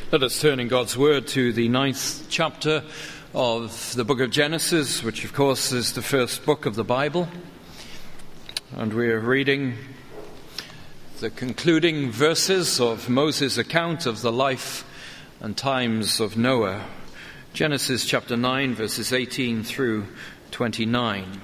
Let us turn in God's Word to the 9th chapter of the book of Genesis, which of course is the first book of the Bible. And we are reading the concluding verses of Moses' account of the life and times of Noah. Genesis chapter 9, verses 18 through 29.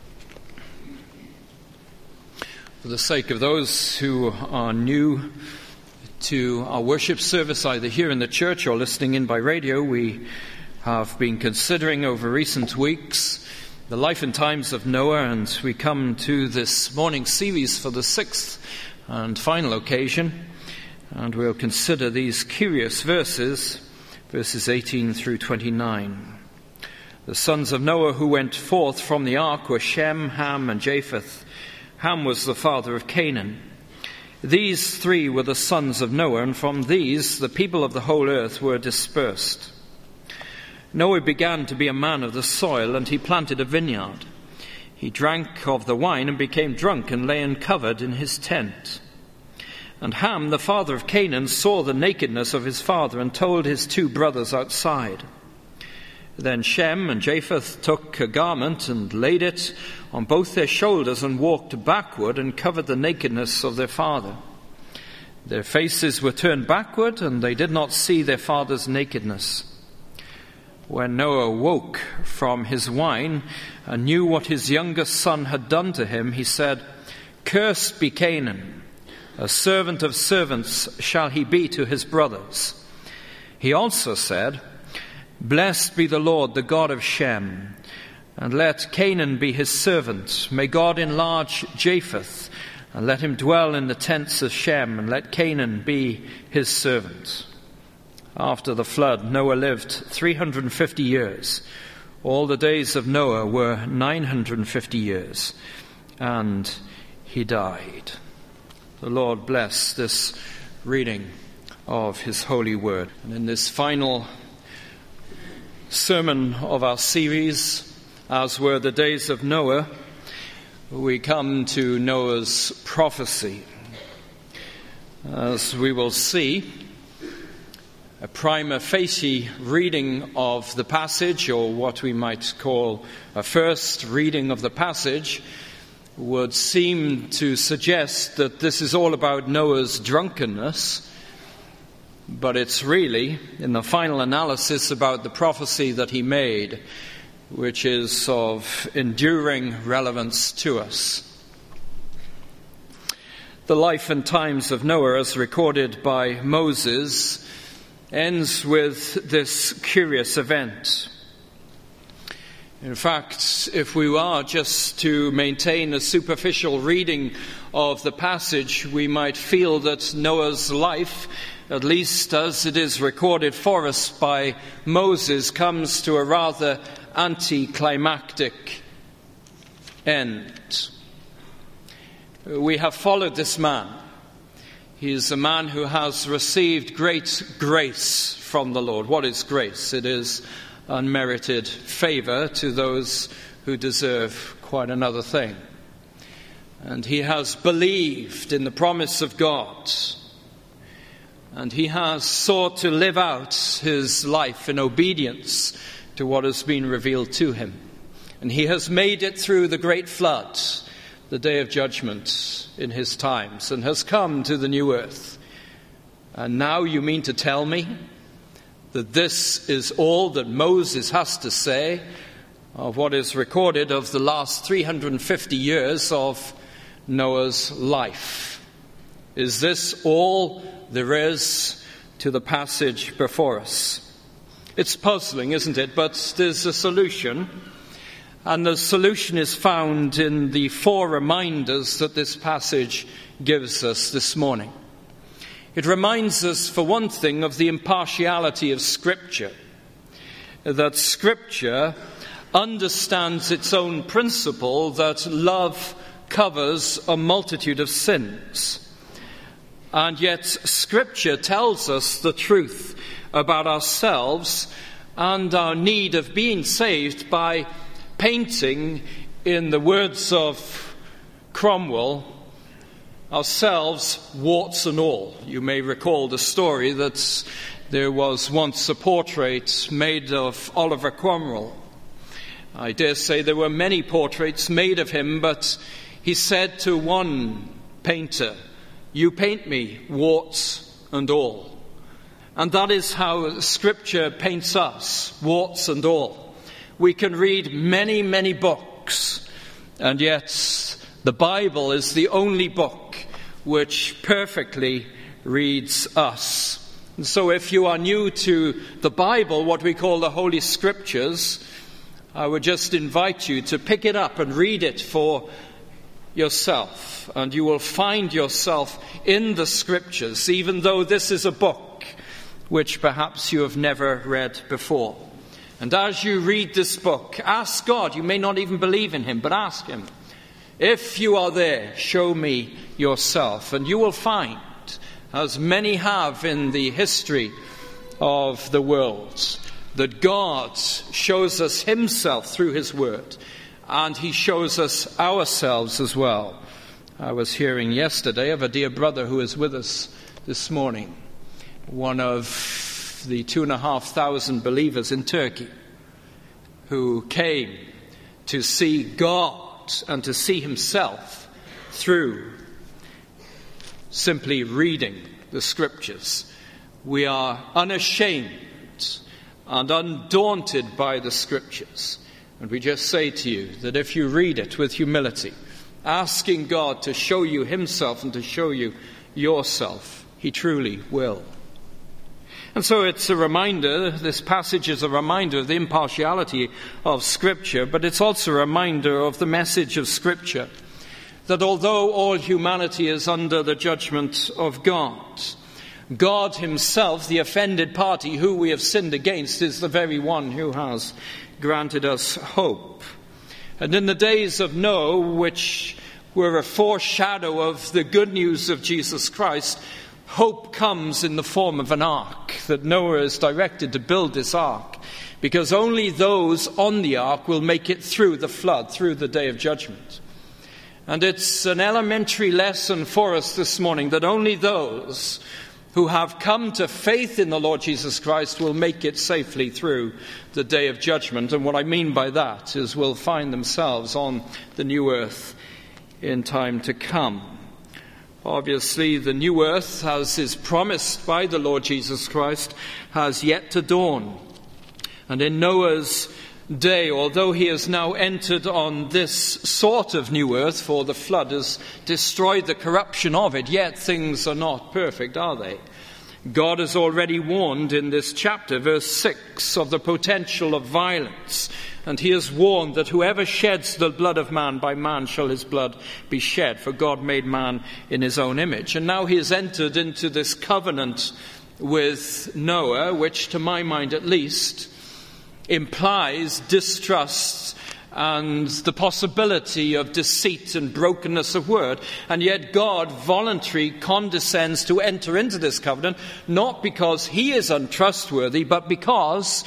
For the sake of those who are new to our worship service, either here in the church or listening in by radio, we have been considering over recent weeks the life and times of Noah, and we come to this morning's series for the 6th and final occasion, and we'll consider these curious verses 18 through 29. The sons of Noah who went forth from the ark were Shem, Ham, and Japheth. Ham was the father of Canaan. These three were the sons of Noah, and from these the people of the whole earth were dispersed. Noah began to be a man of the soil, and he planted a vineyard. He drank of the wine and became drunk and lay uncovered in his tent. And Ham, the father of Canaan, saw the nakedness of his father and told his two brothers outside. Then Shem and Japheth took a garment and laid it on both their shoulders and walked backward and covered the nakedness of their father. Their faces were turned backward, and they did not see their father's nakedness. When Noah woke from his wine and knew what his youngest son had done to him, he said, "Cursed be Canaan, a servant of servants shall he be to his brothers." He also said, "Blessed be the Lord, the God of Shem, and let Canaan be his servant. May God enlarge Japheth, and let him dwell in the tents of Shem, and let Canaan be his servant." After the flood, Noah lived 350 years. All the days of Noah were 950 years, and he died. The Lord bless this reading of his holy word. And in this final sermon of our series, as were the days of Noah, we come to Noah's prophecy. As we will see, a prima facie reading of the passage, or what we might call a first reading of the passage, would seem to suggest that this is all about Noah's drunkenness. But it's really, in the final analysis, about the prophecy that he made, which is of enduring relevance to us. The life and times of Noah, as recorded by Moses, ends with this curious event. In fact, if we are just to maintain a superficial reading of the passage, we might feel that Noah's life, at least as it is recorded for us by Moses, comes to a rather anticlimactic end. We have followed this man. He is a man who has received great grace from the Lord. What is grace? It is unmerited favor to those who deserve quite another thing. And he has believed in the promise of God. And he has sought to live out his life in obedience to what has been revealed to him. And he has made it through the great flood, the day of judgment in his times, and has come to the new earth. And now you mean to tell me that this is all that Moses has to say of what is recorded of the last 350 years of Noah's life? Is this all there is to the passage before us? It's puzzling, isn't it? But there's a solution. And the solution is found in the 4 reminders that this passage gives us this morning. It reminds us, for one thing, of the impartiality of Scripture. That Scripture understands its own principle that love covers a multitude of sins. And yet Scripture tells us the truth about ourselves and our need of being saved by painting, in the words of Cromwell, ourselves, warts and all. You may recall the story that There was once a portrait made of Oliver Cromwell. I dare say there were many portraits made of him, but he said to one painter, "You paint me, warts and all." And that is how Scripture paints us, warts and all. We can read many, many books, and yet the Bible is the only book which perfectly reads us. And so if you are new to the Bible, what we call the Holy Scriptures, I would just invite you to pick it up and read it for yourself. And you will find yourself in the Scriptures, even though this is a book which perhaps you have never read before. And as you read this book, ask God. You may not even believe in him, but ask him, if you are there, show me yourself. And you will find, as many have in the history of the world, that God shows us himself through his word, and he shows us ourselves as well. I was hearing yesterday of a dear brother who is with us this morning, one of the 2,500 believers in Turkey, who came to see God and to see himself through simply reading the Scriptures. We are unashamed and undaunted by the Scriptures. And we just say to you that if you read it with humility, asking God to show you himself and to show you yourself, he truly will. And so it's a reminder, this passage is a reminder of the impartiality of Scripture, but it's also a reminder of the message of Scripture, that although all humanity is under the judgment of God, God himself, the offended party who we have sinned against, is the very one who has granted us hope. And in the days of Noah, which were a foreshadow of the good news of Jesus Christ, hope comes in the form of an ark, that Noah is directed to build this ark, because only those on the ark will make it through the flood, through the day of judgment. And it's an elementary lesson for us this morning that only those who have come to faith in the Lord Jesus Christ will make it safely through the day of judgment. And what I mean by that is will find themselves on the new earth in time to come. Obviously, the new earth, as is promised by the Lord Jesus Christ, has yet to dawn. And in Noah's day, although he has now entered on this sort of new earth, for the flood has destroyed the corruption of it, yet things are not perfect, are they? God has already warned in this chapter, verse 6, of the potential of violence. And he has warned that whoever sheds the blood of man, by man shall his blood be shed, for God made man in his own image. And now he has entered into this covenant with Noah, which to my mind at least implies distrust and the possibility of deceit and brokenness of word. And yet God voluntarily condescends to enter into this covenant, not because he is untrustworthy, but because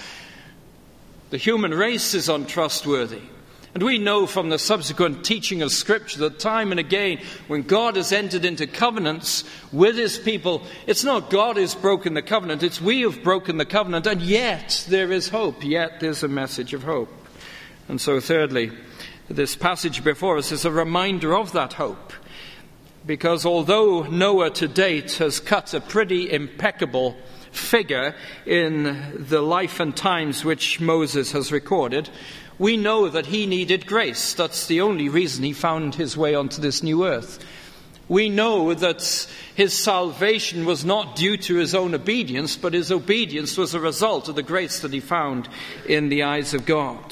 the human race is untrustworthy. And we know from the subsequent teaching of Scripture that time and again, when God has entered into covenants with his people, it's not God who's broken the covenant, it's we who've broken the covenant, and yet there is hope, yet there's a message of hope. And so thirdly, this passage before us is a reminder of that hope, because although Noah to date has cut a pretty impeccable figure in the life and times which Moses has recorded, we know that he needed grace. That's the only reason he found his way onto this new earth. We know that his salvation was not due to his own obedience, but his obedience was a result of the grace that he found in the eyes of God.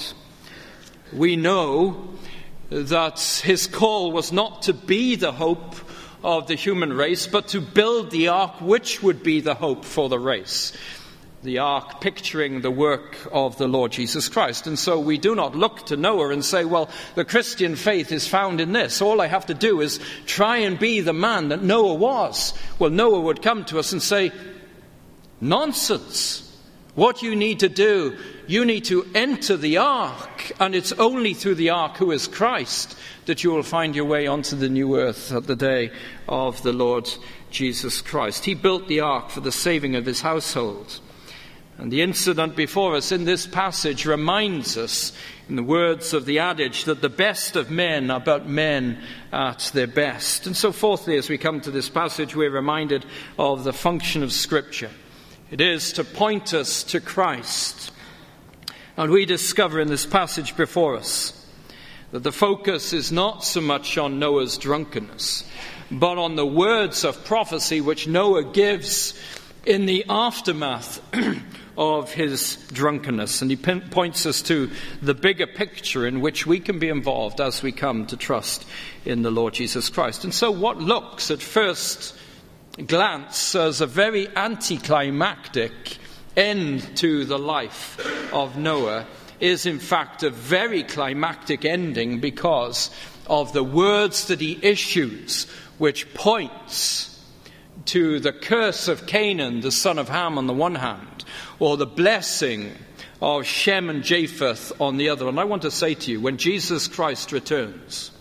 We know that his call was not to be the hope of the human race, but to build the ark which would be the hope for the race. The ark picturing the work of the Lord Jesus Christ. And so we do not look to Noah and say, well, the Christian faith is found in this. All I have to do is try and be the man that Noah was. Well, Noah would come to us and say, nonsense. What you need to do, you need to enter the ark, and it's only through the ark, who is Christ, that you will find your way onto the new earth at the day of the Lord Jesus Christ. He built the ark for the saving of his household. And the incident before us in this passage reminds us, in the words of the adage, that the best of men are but men at their best. And so fourthly, as we come to this passage, we're reminded of the function of Scripture. It is to point us to Christ. And we discover in this passage before us that the focus is not so much on Noah's drunkenness, but on the words of prophecy which Noah gives in the aftermath of his drunkenness. And he points us to the bigger picture in which we can be involved as we come to trust in the Lord Jesus Christ. And so what looks at first glance as a very anticlimactic end to the life of Noah is in fact a very climactic ending because of the words that he issues, which points to the curse of Canaan, the son of Ham, on the one hand, or the blessing of Shem and Japheth on the other. And I want to say to you, when Jesus Christ returns,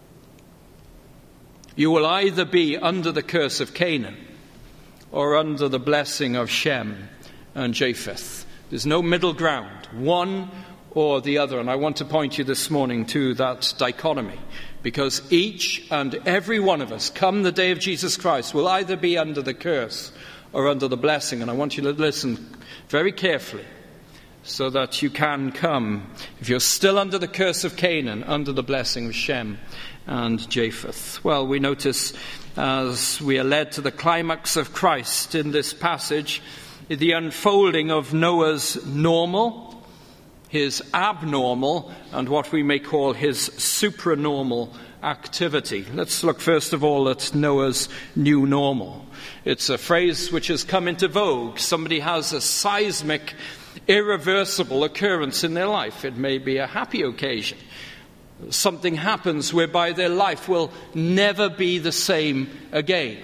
you will either be under the curse of Canaan or under the blessing of Shem and Japheth. There's no middle ground, one or the other. And I want to point you this morning to that dichotomy, because each and every one of us, come the day of Jesus Christ, will either be under the curse or under the blessing. And I want you to listen very carefully so that you can come, if you're still under the curse of Canaan, under the blessing of Shem and Japheth. Well, we notice as we are led to the climax of Christ in this passage, the unfolding of Noah's normal, his abnormal, and what we may call his supranormal activity. Let's look first of all at Noah's new normal. It's a phrase which has come into vogue. Somebody has a seismic, irreversible occurrence in their life. It may be a happy occasion. Something happens whereby their life will never be the same again.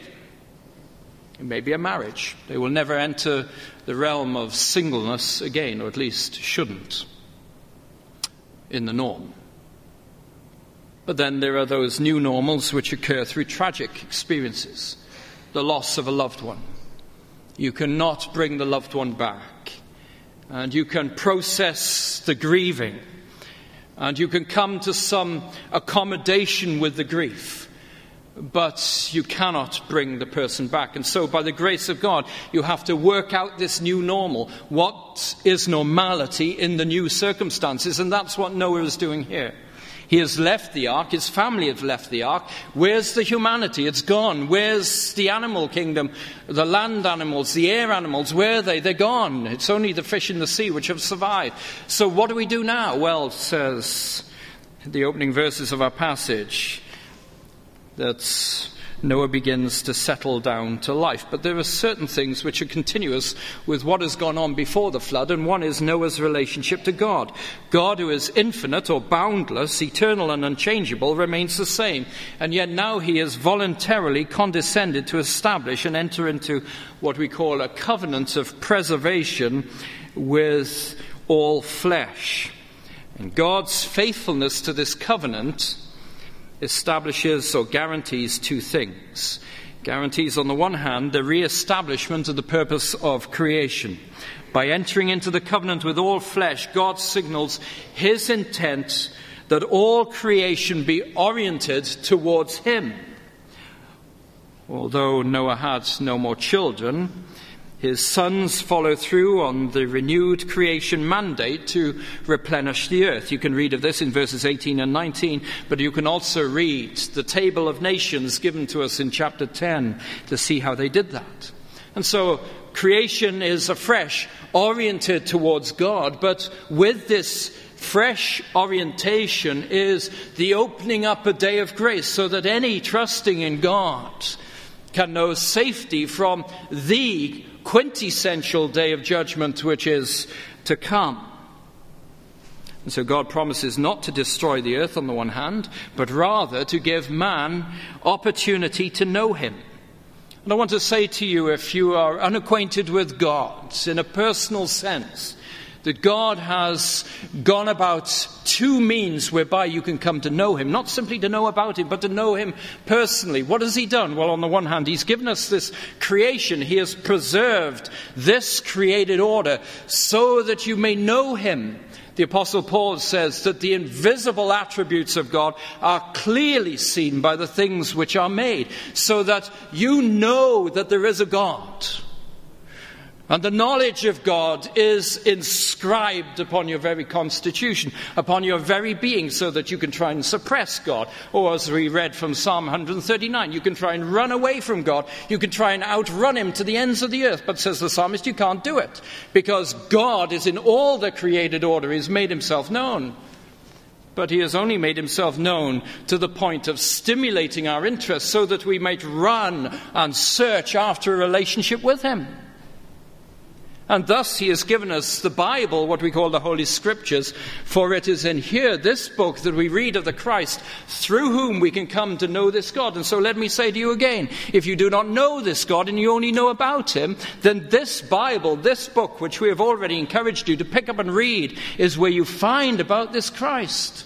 It may be a marriage. They will never enter the realm of singleness again, or at least shouldn't, in the norm. But then there are those new normals which occur through tragic experiences. The loss of a loved one. You cannot bring the loved one back. And you can process the grieving. And you can come to some accommodation with the grief. But you cannot bring the person back. And so by the grace of God, you have to work out this new normal. What is normality in the new circumstances? And that's what Noah is doing here. He has left the ark. His family have left the ark. Where's the humanity? It's gone. Where's the animal kingdom? The land animals, the air animals, where are they? They're gone. It's only the fish in the sea which have survived. So what do we do now? Well, it says in the opening verses of our passage that Noah begins to settle down to life. But there are certain things which are continuous with what has gone on before the flood, and one is Noah's relationship to God. God, who is infinite or boundless, eternal and unchangeable, remains the same. And yet now he has voluntarily condescended to establish and enter into what we call a covenant of preservation with all flesh. And God's faithfulness to this covenant establishes or guarantees two things. Guarantees, on the one hand, the re-establishment of the purpose of creation. By entering into the covenant with all flesh, God signals his intent that all creation be oriented towards him. Although Noah had no more children, his sons follow through on the renewed creation mandate to replenish the earth. You can read of this in verses 18 and 19, but you can also read the table of nations given to us in chapter 10 to see how they did that. And so creation is afresh oriented towards God, but with this fresh orientation is the opening up a day of grace so that any trusting in God can know safety from the quintessential day of judgment which is to come. And so God promises not to destroy the earth on the one hand, but rather to give man opportunity to know him. And I want to say to you, if you are unacquainted with God in a personal sense, that God has gone about two means whereby you can come to know him, not simply to know about him, but to know him personally. What has he done? Well, on the one hand, he's given us this creation. He has preserved this created order so that you may know him. The Apostle Paul says that the invisible attributes of God are clearly seen by the things which are made, so that you know that there is a God. And the knowledge of God is inscribed upon your very constitution, upon your very being, so that you can try and suppress God. Or as we read from Psalm 139, you can try and run away from God. You can try and outrun him to the ends of the earth. But says the psalmist, you can't do it, because God is in all the created order. He's made himself known. But he has only made himself known to the point of stimulating our interest so that we might run and search after a relationship with him. And thus he has given us the Bible, what we call the Holy Scriptures, for it is in here, this book, that we read of the Christ through whom we can come to know this God. And so let me say to you again, if you do not know this God and you only know about him, then this Bible, this book, which we have already encouraged you to pick up and read, is where you find about this Christ.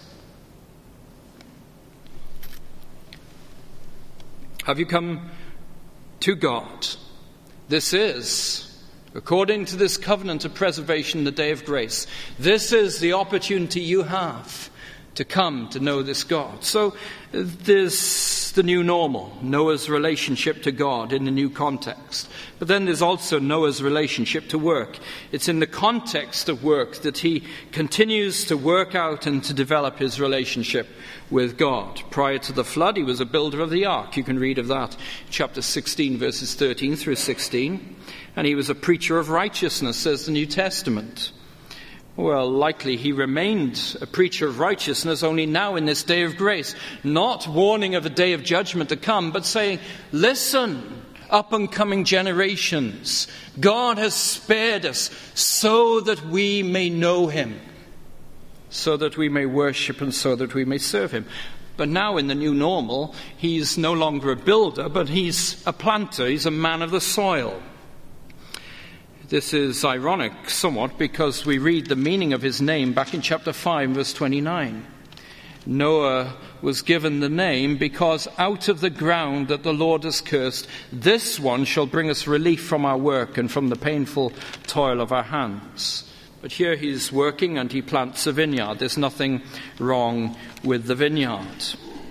Have you come to God? This is, according to this covenant of preservation, the day of grace. This is the opportunity you have to come to know this God. So there's the new normal, Noah's relationship to God in a new context. But then there's also Noah's relationship to work. It's in the context of work that he continues to work out and to develop his relationship with God. Prior to the flood, he was a builder of the ark. You can read of that, chapter 16, verses 13 through 16. And he was a preacher of righteousness, says the New Testament. Well, likely he remained a preacher of righteousness only now in this day of grace, not warning of a day of judgment to come, but saying, listen, up and coming generations, God has spared us so that we may know him, so that we may worship and so that we may serve him. But now in the new normal, he's no longer a builder, but he's a planter, he's a man of the soil. This is ironic somewhat because we read the meaning of his name back in chapter 5, verse 29. Noah was given the name because out of the ground that the Lord has cursed, this one shall bring us relief from our work and from the painful toil of our hands. But here he's working and he plants a vineyard. There's nothing wrong with the vineyard.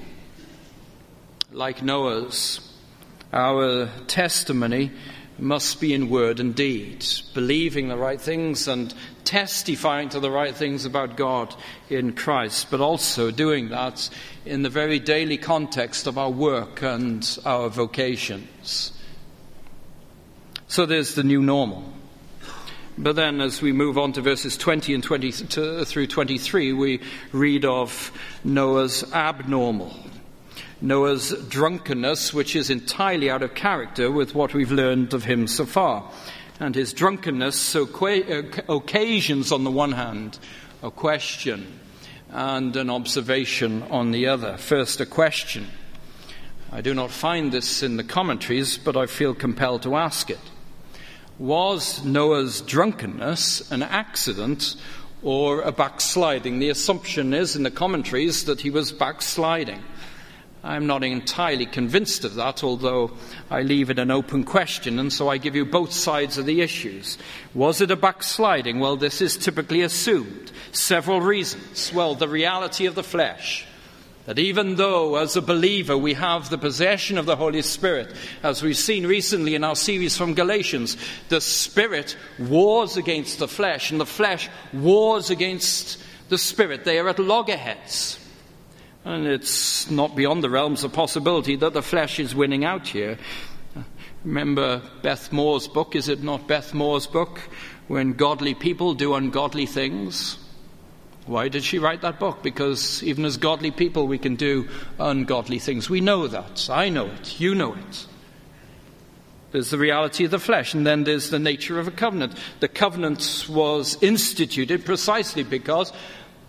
Like Noah's, our testimony must be in word and deed, believing the right things and testifying to the right things about God in Christ, but also doing that in the very daily context of our work and our vocations. So there's the new normal. But then as we move on to verses 20 and 22 through 23, we read of Noah's abnormal. Noah's drunkenness, which is entirely out of character with what we've learned of him so far. And his drunkenness occasions, on the one hand, a question and an observation on the other. First, a question. I do not find this in the commentaries, but I feel compelled to ask it. Was Noah's drunkenness an accident or a backsliding? The assumption is in the commentaries that he was backsliding. I'm not entirely convinced of that, although I leave it an open question, and so I give you both sides of the issues. Was it a backsliding? Well, this is typically assumed. Several reasons. Well, the reality of the flesh. That even though, as a believer, we have the possession of the Holy Spirit, as we've seen recently in our series from Galatians, the Spirit wars against the flesh, and the flesh wars against the Spirit. They are at loggerheads. And it's not beyond the realms of possibility that the flesh is winning out here. Remember Beth Moore's book, is it not Beth Moore's book? When godly people do ungodly things. Why did she write that book? Because even as godly people we can do ungodly things. We know that. I know it. You know it. There's the reality of the flesh, and then there's the nature of a covenant. The covenant was instituted precisely because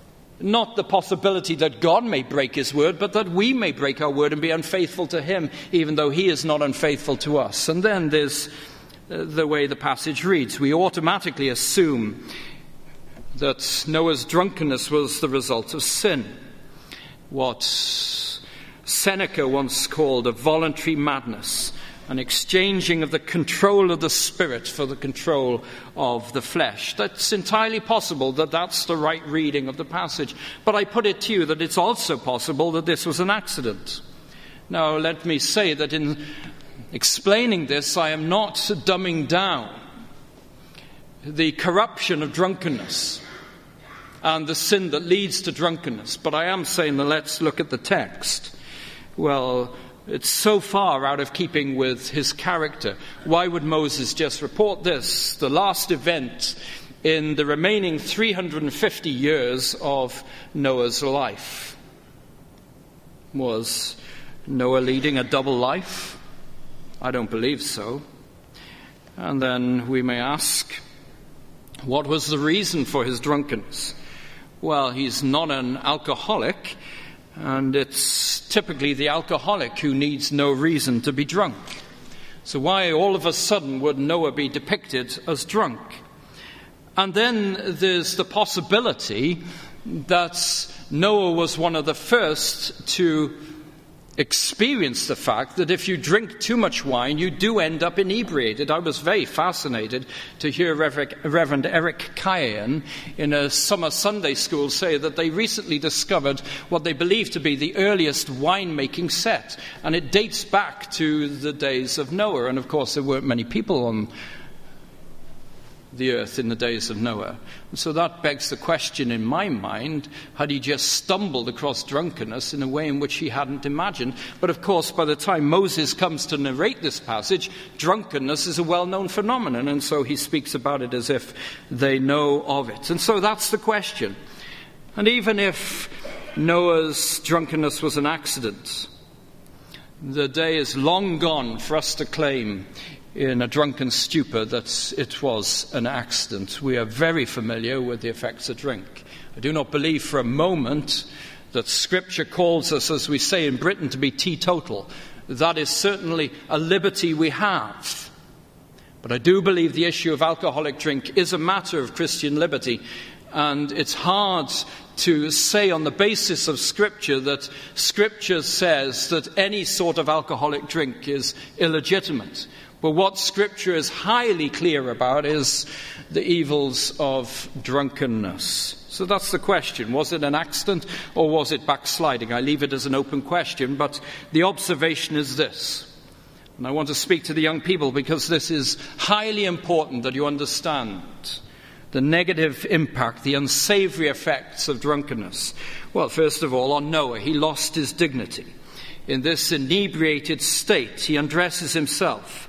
Not the possibility that God may break his word, but that we may break our word and be unfaithful to him, even though he is not unfaithful to us. And then there's the way the passage reads. We automatically assume that Noah's drunkenness was the result of sin. What Seneca once called a voluntary madness, an exchanging of the control of the spirit for the control of the flesh. That's entirely possible that that's the right reading of the passage. But I put it to you that it's also possible that this was an accident. Now, let me say that in explaining this, I am not dumbing down the corruption of drunkenness and the sin that leads to drunkenness. But I am saying that let's look at the text. Well, it's so far out of keeping with his character. Why would Moses just report this? The last event in the remaining 350 years of Noah's life. Was Noah leading a double life? I don't believe so. And then we may ask, what was the reason for his drunkenness? Well, he's not an alcoholic. And it's typically the alcoholic who needs no reason to be drunk. So why all of a sudden would Noah be depicted as drunk? And then there's the possibility that Noah was one of the first to experience the fact that if you drink too much wine, you do end up inebriated. I was very fascinated to hear Reverend Eric Kayan in a summer Sunday school say that they recently discovered what they believe to be the earliest winemaking set. And it dates back to the days of Noah. And of course, there weren't many people on the earth in the days of Noah. And so that begs the question in my mind, had he just stumbled across drunkenness in a way in which he hadn't imagined? But of course, by the time Moses comes to narrate this passage, drunkenness is a well-known phenomenon, and so he speaks about it as if they know of it. And so that's the question. And even if Noah's drunkenness was an accident, the day is long gone for us to claim in a drunken stupor that it was an accident. We are very familiar with the effects of drink. I do not believe for a moment that Scripture calls us, as we say in Britain, to be teetotal. That is certainly a liberty we have. But I do believe the issue of alcoholic drink is a matter of Christian liberty. And it's hard to say on the basis of Scripture that Scripture says that any sort of alcoholic drink is illegitimate. But what Scripture is highly clear about is the evils of drunkenness. So that's the question. Was it an accident or was it backsliding? I leave it as an open question, but the observation is this. And I want to speak to the young people because this is highly important that you understand the negative impact, the unsavory effects of drunkenness. Well, first of all, on Noah, he lost his dignity. In this inebriated state, he undresses himself.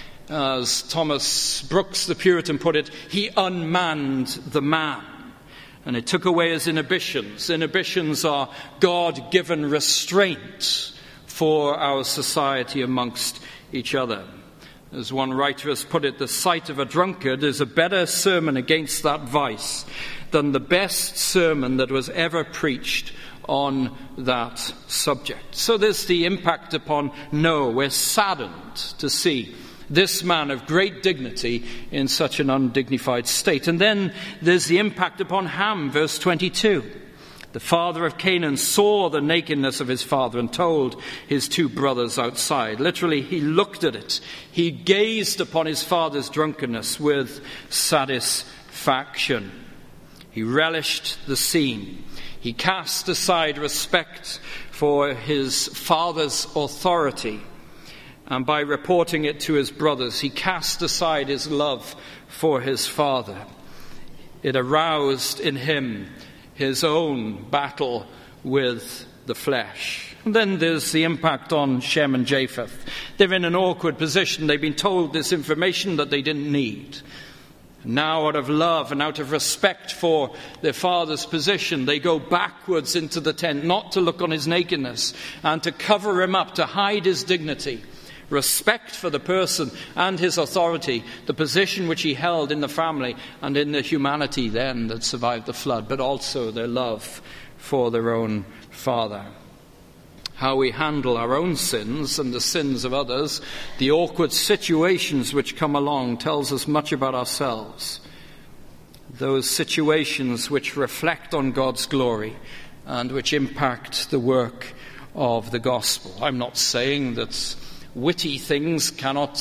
As Thomas Brooks, the Puritan, put it, he unmanned the man. And it took away his inhibitions. Inhibitions are God-given restraint for our society amongst each other. As one writer has put it, the sight of a drunkard is a better sermon against that vice than the best sermon that was ever preached on that subject. So there's the impact upon Noah. We're saddened to see this man of great dignity in such an undignified state. And then there's the impact upon Ham, verse 22. The father of Canaan saw the nakedness of his father and told his two brothers outside. Literally, he looked at it. He gazed upon his father's drunkenness with satisfaction. He relished the scene. He cast aside respect for his father's authority. And by reporting it to his brothers, he cast aside his love for his father. It aroused in him his own battle with the flesh. And then there's the impact on Shem and Japheth. They're in an awkward position. They've been told this information that they didn't need. Now, out of love and out of respect for their father's position, they go backwards into the tent, not to look on his nakedness and to cover him up, to hide his dignity. Respect for the person and his authority, the position which he held in the family and in the humanity then that survived the flood, but also their love for their own father. How we handle our own sins and the sins of others, the awkward situations which come along, tells us much about ourselves. Those situations which reflect on God's glory and which impact the work of the gospel. I'm not saying that witty things cannot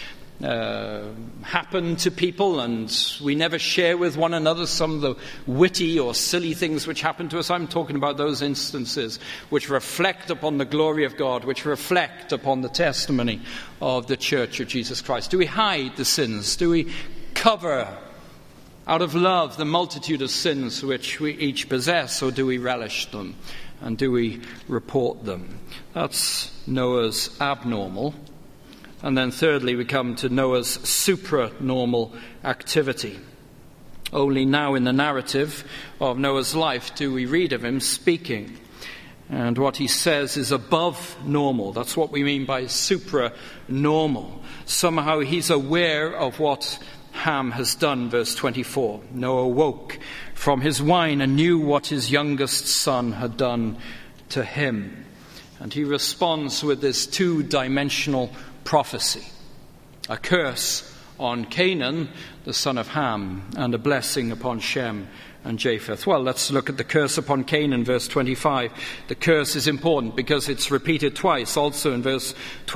happen to people and we never share with one another some of the witty or silly things which happen to us. I'm talking about those instances which reflect upon the glory of God, which reflect upon the testimony of the Church of Jesus Christ. Do we hide the sins? Do we cover out of love the multitude of sins which we each possess, or do we relish them and do we report them? That's Noah's abnormal. And then thirdly, we come to Noah's supranormal activity. Only now in the narrative of Noah's life do we read of him speaking. And what he says is above normal. That's what we mean by supranormal. Somehow he's aware of what Ham has done, verse 24. Noah woke from his wine and knew what his youngest son had done to him. And he responds with this two-dimensional prophecy. A curse on Canaan, the son of Ham, and a blessing upon Shem and Japheth. Well, let's look at the curse upon Canaan, verse 25. The curse is important because it's repeated twice, also in verse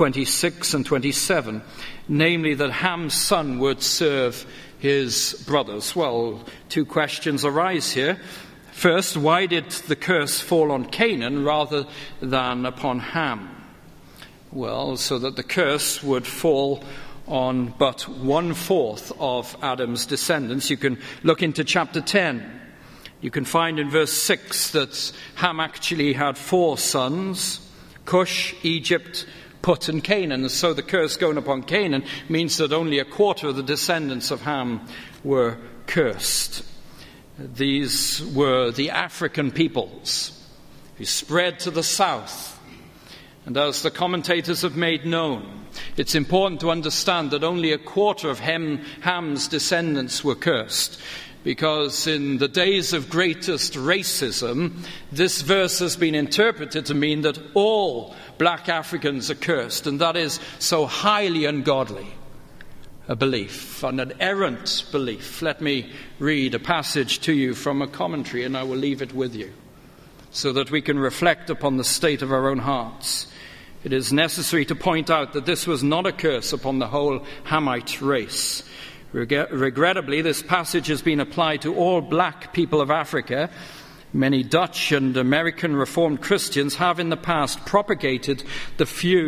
26 and 27. Namely, that Ham's son would serve his brothers. Well, two questions arise here. First, why did the curse fall on Canaan rather than upon Ham? Well, so that the curse would fall on but 1/4 of Adam's descendants. You can look into chapter 10. You can find in verse 6 that Ham actually had 4 sons, Cush, Egypt, Put, and Canaan. So the curse going upon Canaan means that only 1/4 of the descendants of Ham were cursed. These were the African peoples who spread to the south. And as the commentators have made known, it's important to understand that only 1/4 of Ham's descendants were cursed, because in the days of greatest racism, this verse has been interpreted to mean that all black Africans are cursed, and that is so highly ungodly a belief, an errant belief. Let me read a passage to you from a commentary, and I will leave it with you, so that we can reflect upon the state of our own hearts. It is necessary to point out that this was not a curse upon the whole Hamite race. Regrettably, this passage has been applied to all black people of Africa. Many Dutch and American Reformed Christians have in the past propagated the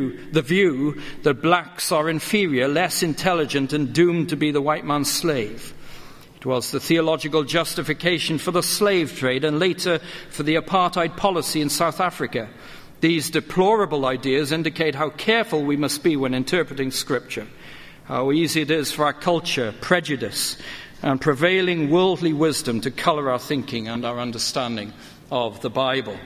view that blacks are inferior, less intelligent, and doomed to be the white man's slave. It was the theological justification for the slave trade and later for the apartheid policy in South Africa. These deplorable ideas indicate how careful we must be when interpreting Scripture, how easy it is for our culture, prejudice, and prevailing worldly wisdom to colour our thinking and our understanding of the Bible.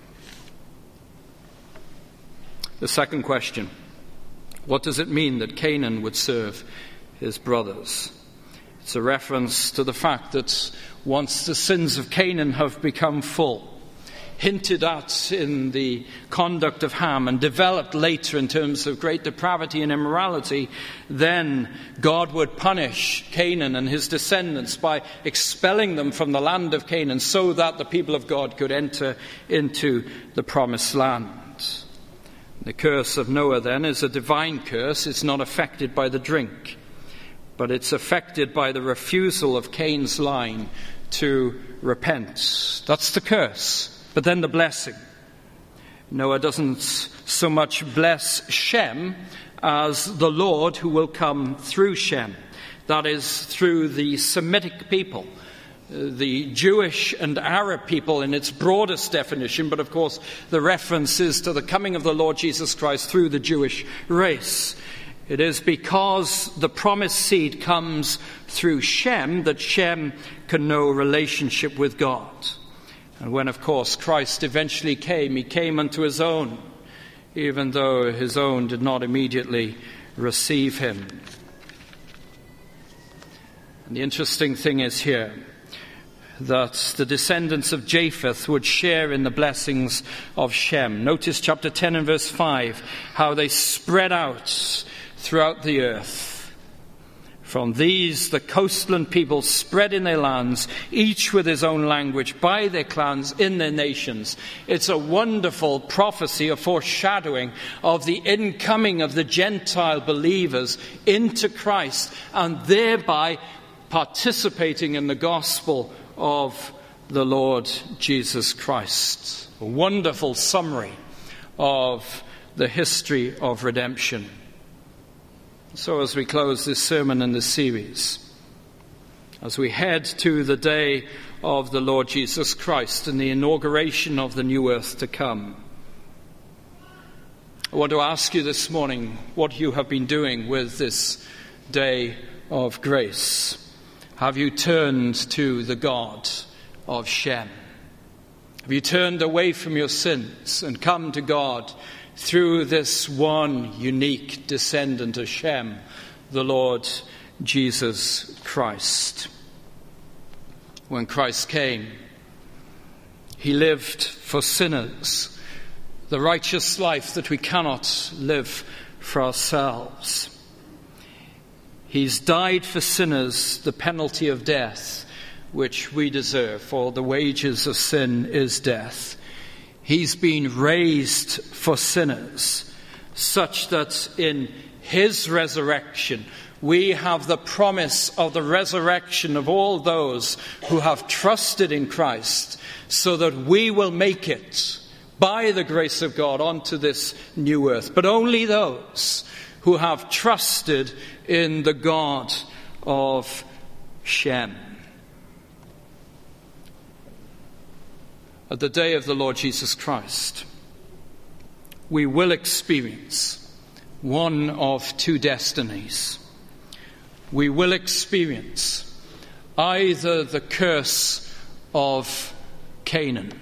The second question: what does it mean that Canaan would serve his brothers? It's a reference to the fact that once the sins of Canaan have become full, hinted at in the conduct of Ham and developed later in terms of great depravity and immorality, then God would punish Canaan and his descendants by expelling them from the land of Canaan so that the people of God could enter into the promised land. The curse of Noah then is a divine curse. It's not affected by the drink, but it's affected by the refusal of Cain's line to repent. That's the curse. But then the blessing. Noah doesn't so much bless Shem as the Lord who will come through Shem. That is, through the Semitic people, the Jewish and Arab people in its broadest definition, but of course the reference is to the coming of the Lord Jesus Christ through the Jewish race. It is because the promised seed comes through Shem that Shem can know relationship with God. And when, of course, Christ eventually came, he came unto his own, even though his own did not immediately receive him. And the interesting thing is here that the descendants of Japheth would share in the blessings of Shem. Notice chapter 10 and verse 5, how they spread out throughout the earth. From these, the coastland people spread in their lands, each with his own language, by their clans, in their nations. It's a wonderful prophecy, a foreshadowing of the incoming of the Gentile believers into Christ, and thereby participating in the gospel of the Lord Jesus Christ. A wonderful summary of the history of redemption. So as we close this sermon in this series, as we head to the day of the Lord Jesus Christ and the inauguration of the new earth to come, I want to ask you this morning what you have been doing with this day of grace. Have you turned to the God of Shem? Have you turned away from your sins and come to God through this one unique descendant of Shem, the Lord Jesus Christ? When Christ came, he lived for sinners, the righteous life that we cannot live for ourselves. He's died for sinners the penalty of death, which we deserve, for the wages of sin is death. He's been raised for sinners, such that in his resurrection we have the promise of the resurrection of all those who have trusted in Christ, so that we will make it by the grace of God onto this new earth. But only those who have trusted in the God of Shem. At the day of the Lord Jesus Christ, we will experience one of two destinies. We will experience either the curse of Canaan,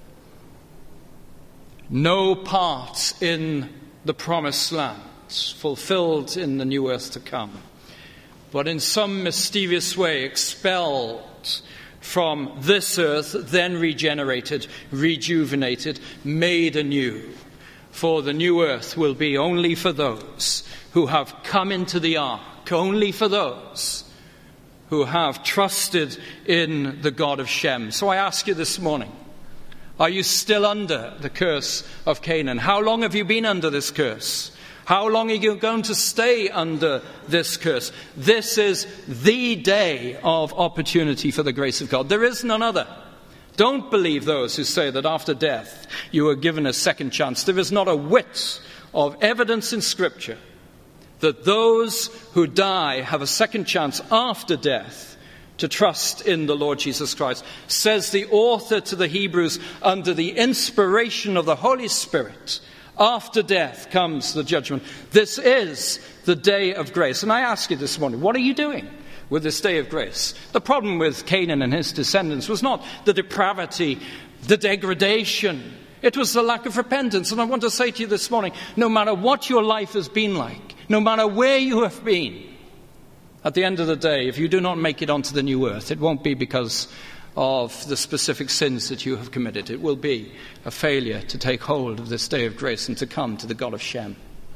no part in the promised land, fulfilled in the new earth to come, but in some mysterious way expelled from this earth, then regenerated, rejuvenated, made anew. For the new earth will be only for those who have come into the ark, only for those who have trusted in the God of Shem. So I ask you this morning, are you still under the curse of Canaan? How long have you been under this curse? How long are you going to stay under this curse? This is the day of opportunity for the grace of God. There is none other. Don't believe those who say that after death you are given a second chance. There is not a whit of evidence in Scripture that those who die have a second chance after death to trust in the Lord Jesus Christ. Says the author to the Hebrews, under the inspiration of the Holy Spirit, after death comes the judgment. This is the day of grace. And I ask you this morning, what are you doing with this day of grace? The problem with Canaan and his descendants was not the depravity, the degradation. It was the lack of repentance. And I want to say to you this morning, no matter what your life has been like, no matter where you have been, at the end of the day, if you do not make it onto the new earth, it won't be because of the specific sins that you have committed. It will be a failure to take hold of this day of grace and to come to the God of Shem.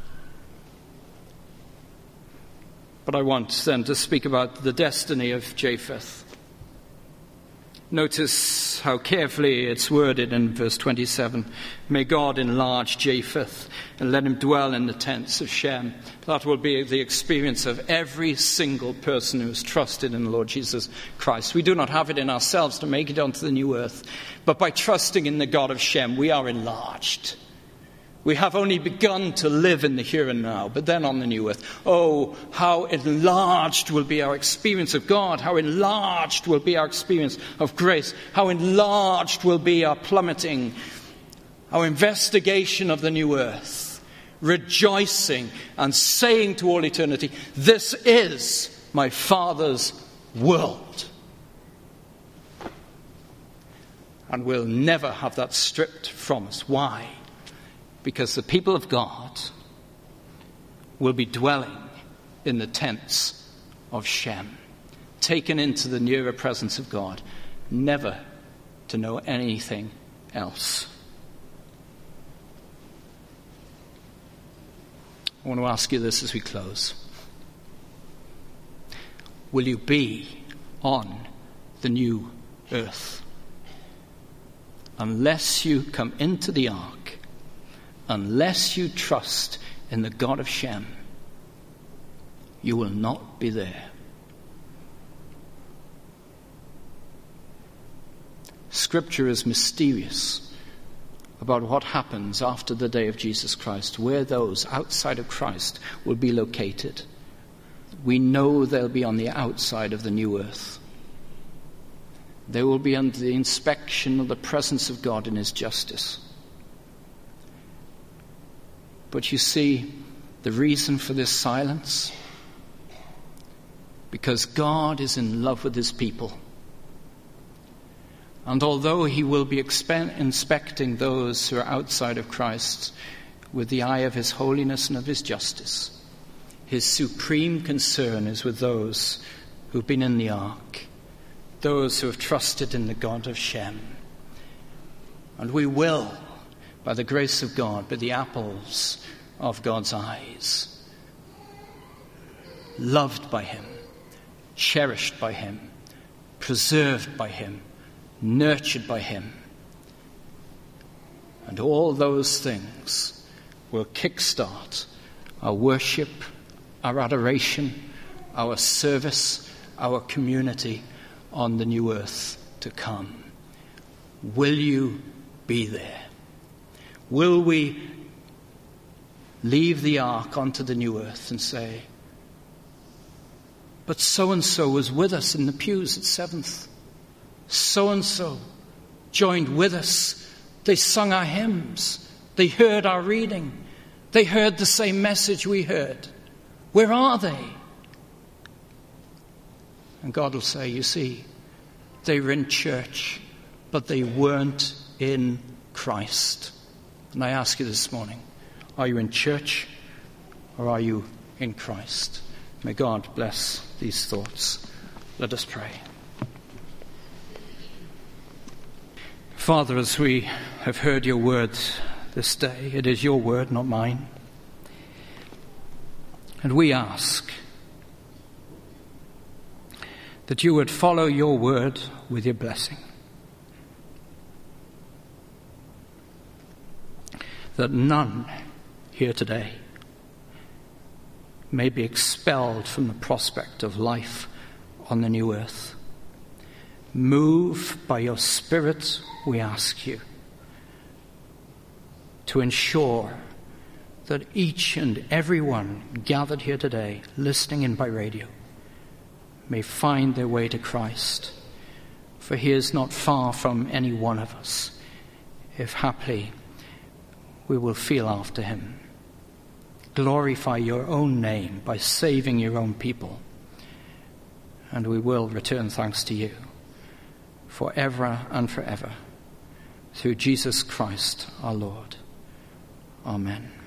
But I want then to speak about the destiny of Japheth. Notice how carefully it's worded in verse 27. May God enlarge Japheth and let him dwell in the tents of Shem. That will be the experience of every single person who has trusted in the Lord Jesus Christ. We do not have it in ourselves to make it onto the new earth, but by trusting in the God of Shem, we are enlarged. We have only begun to live in the here and now, but then on the new earth. Oh, how enlarged will be our experience of God. How enlarged will be our experience of grace. How enlarged will be our plummeting, our investigation of the new earth. Rejoicing and saying to all eternity, this is my Father's world. And we'll never have that stripped from us. Why? Because the people of God will be dwelling in the tents of Shem, taken into the nearer presence of God, never to know anything else. I want to ask you this as we close. Will you be on the new earth? Unless you come into the ark, unless you trust in the God of Shem, you will not be there. Scripture is mysterious about what happens after the day of Jesus Christ, where those outside of Christ will be located. We know they'll be on the outside of the new earth. They will be under the inspection of the presence of God in his justice. But you see, the reason for this silence? Because God is in love with his people. And although he will be inspecting those who are outside of Christ with the eye of his holiness and of his justice, his supreme concern is with those who've been in the ark, those who have trusted in the God of Shem. And we will, by the grace of God, be the apples of God's eyes, loved by him, cherished by him, preserved by him, nurtured by him. And all those things will kickstart our worship, our adoration, our service, our community on the new earth to come. Will you be there? Will we leave the ark onto the new earth and say, but so-and-so was with us in the pews at 7th. So-and-so joined with us. They sung our hymns. They heard our reading. They heard the same message we heard. Where are they? And God will say, you see, they were in church, but they weren't in Christ. And I ask you this morning, are you in church or are you in Christ? May God bless these thoughts. Let us pray. Father, as we have heard your word this day, it is your word, not mine. And we ask that you would follow your word with your blessing. That none here today may be expelled from the prospect of life on the new earth. Move by your Spirit, we ask you, to ensure that each and every one gathered here today, listening in by radio, may find their way to Christ. For he is not far from any one of us, if haply we will feel after him. Glorify your own name by saving your own people, and we will return thanks to you forever and forever, through Jesus Christ our Lord. Amen.